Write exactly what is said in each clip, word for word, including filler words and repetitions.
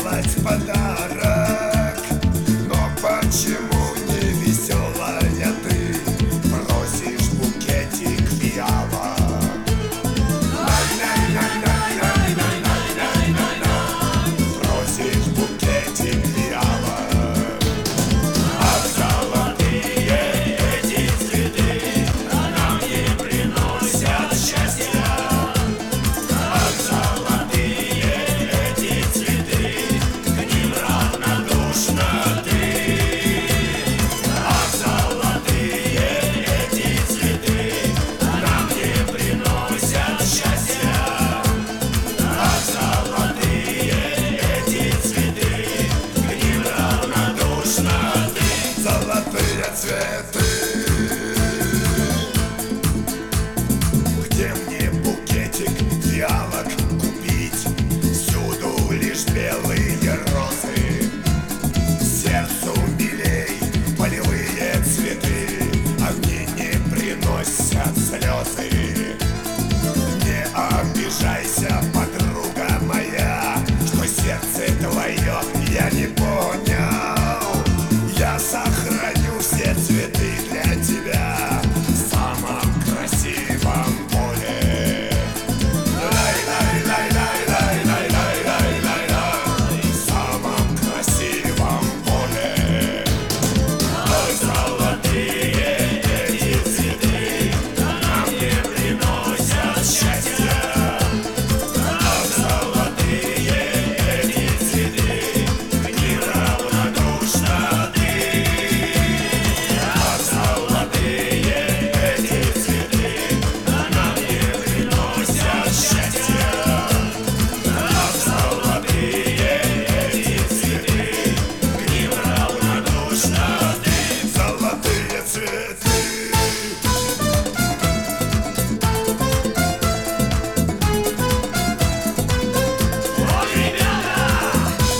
сделать подарок. Но почему не веселая ты просишь букетик фиалок? Просишь букетик фиалок. А золотые эти цветы нам не приносят счастья. А золотые эти цветы, к ним равнодушна ты. А золотые эти цветы нам не приносят счастья. А золотые эти цветы, к ним равнодушна ты. Золотые цветы. Где мне букетик фиалок купить? Всюду лишь белые розы. Сердцу милей полевые цветы, а мне не приносят слезы. Не обижайся, подруга моя, что сердце твое я не понял. Я сохраню все цветы для тебя в самом красивом поле. Лай-лай-лай-лай-лай-лай-лай-лай-лай. В самом красивом поле. Ой, золотые эти цветы нам не приносят счастья. А золотые эти цветы, к ним равнодушна ты. А золотые эти цветы нам не приносят счастья. А золотые эти цветы, к ним равнодушна ты. Золотые цветы. Вот, ребята!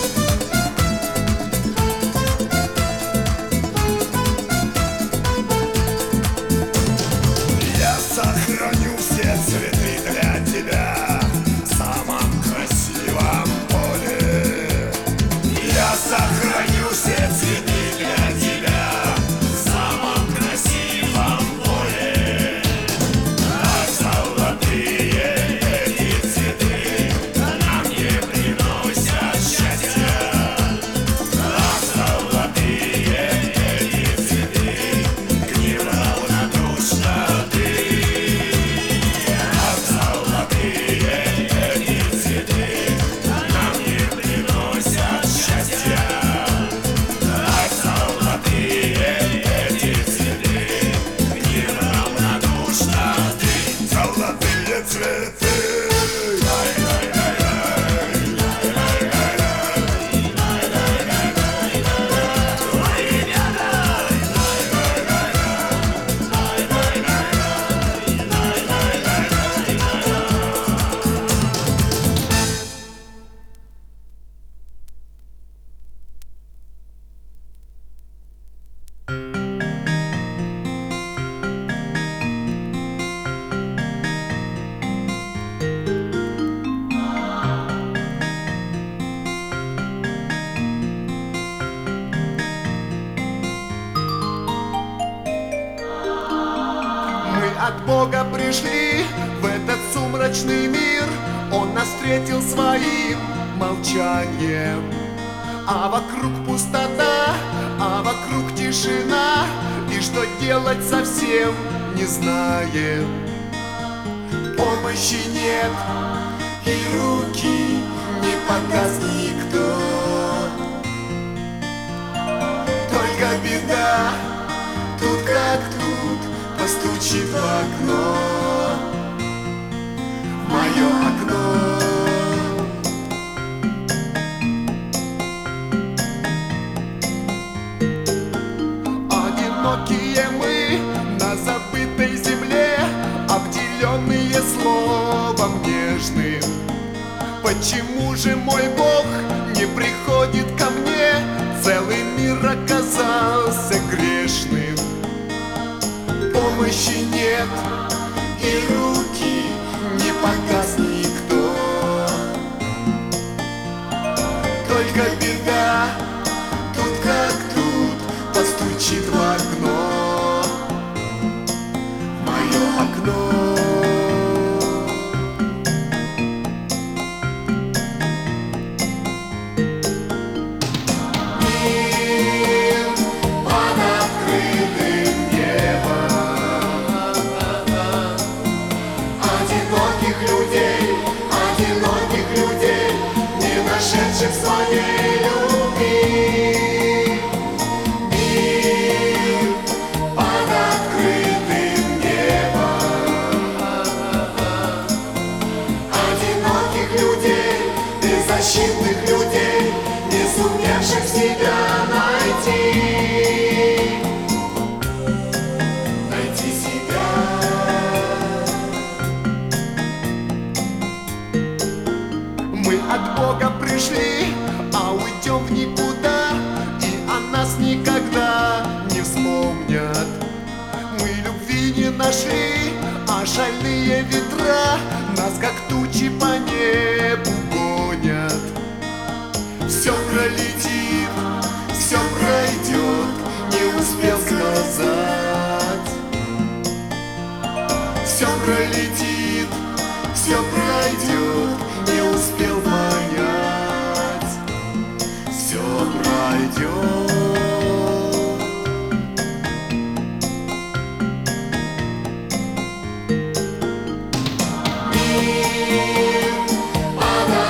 Я сохраню все цветы для тебя в самом красивом поле. Я сохраню все цветы для тебя в самом красивом поле. А золотые эти цветы нам не приносят счастья. А золотые эти цветы, к ним равнодушна ты. А золотые эти цветы нам не приносят счастья. А золотые эти цветы, к ним равнодушна ты. Золотые цветы. Ой, ребята! Мы от Бога пришли в этот сумрачный мир. Он нас встретил своим молчанием. А вокруг пустота, а вокруг тишина. И что делать совсем не знаем. Помощи нет, и руки не подаст никто. Только беда, тут как тут, постучит в окно, в мое окно. Одинокие мы на забытой земле, обделенные словом нежным. Почему же мой Бог не приходит ко мне? Целый мир оказался грешным. Помощи нет, и руки не погас никто. только беда. Тут как тут постучит в окно, в мое окно. Мир под открытым небом, одиноких людей, одиноких людей, не нашедших своей любви. Мир под открытым небом, одиноких людей, беззащитных людей, не сумевших себя найти. Найти себя. Мы от Бога пришли, а уйдем в никуда, и о нас никогда не вспомнят. Мы любви не нашли, а шальные ветра нас как тучи по небу гонят. Все пролетит, все пройдет, не успел сказать. Все пролетит, все пройдет, не успел понять. Все пройдет. Мир под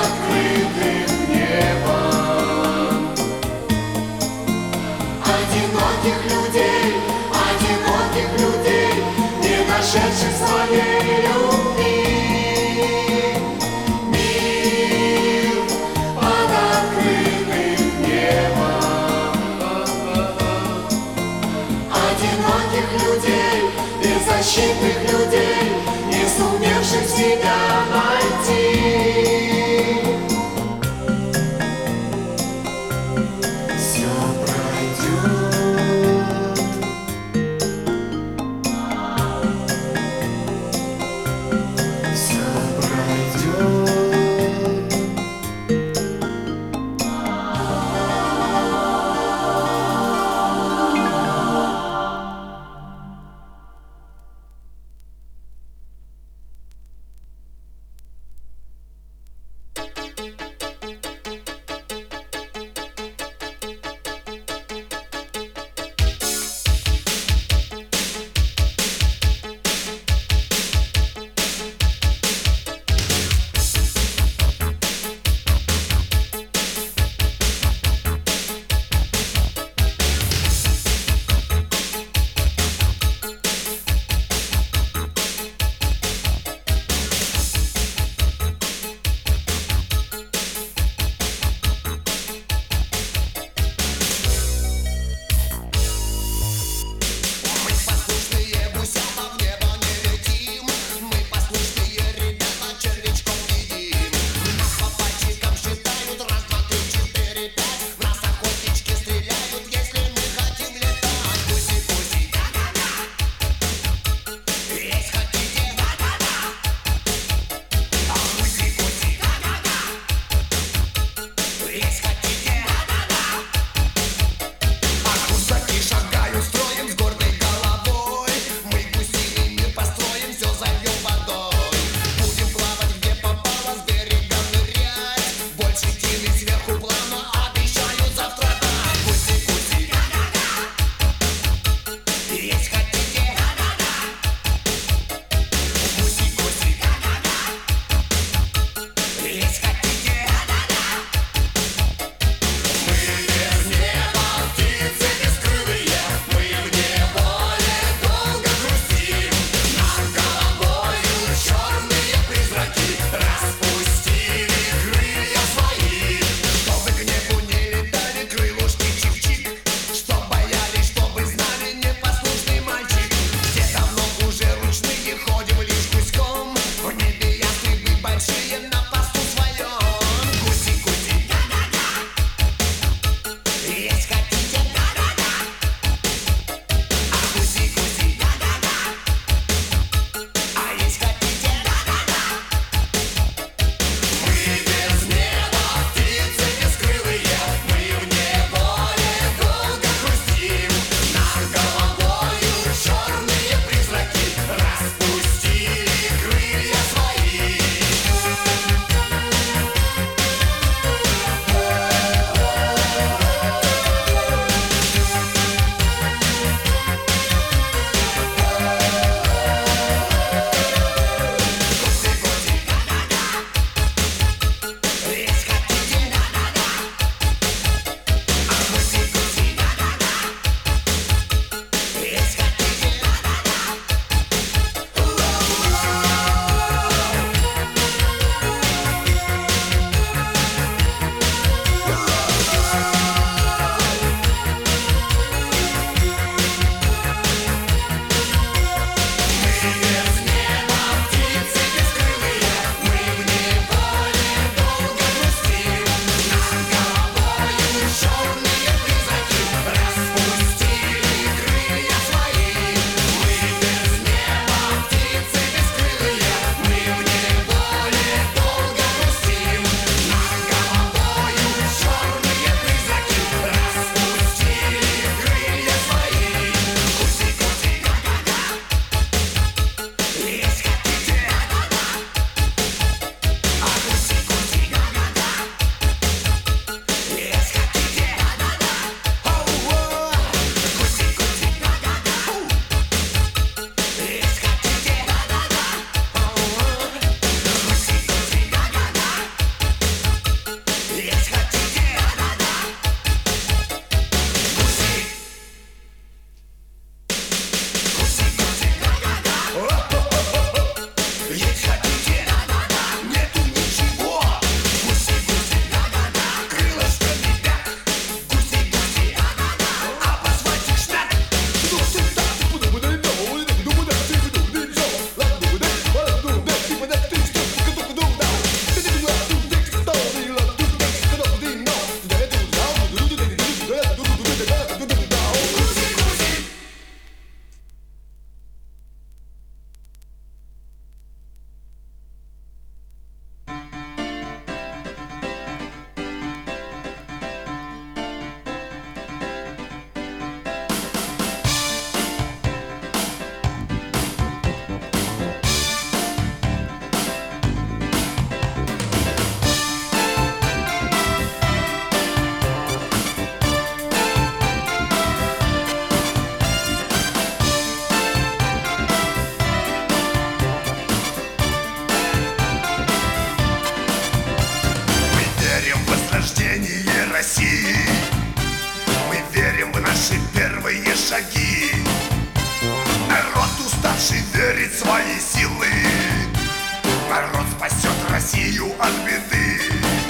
свои силы. Народ спасет Россию от беды.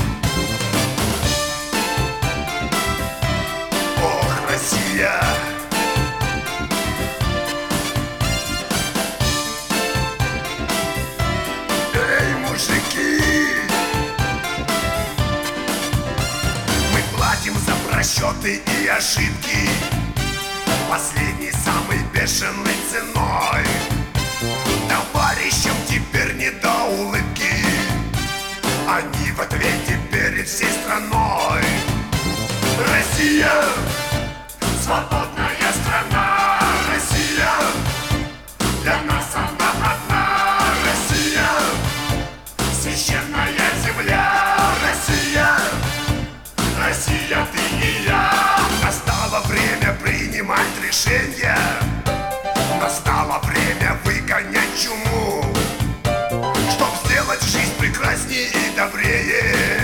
Ох, Россия! Эй, мужики! Мы платим за просчеты и ошибки последней самой бешеной ценой. Товарищам теперь не до улыбки, они в ответе перед всей страной. Россия, свободная страна. Россия, для нас она одна. Россия, священная земля. Россия, Россия, ты и я. Настало время принимать решения, настало время выгонять чуму, чтоб сделать жизнь прекраснее и добрее.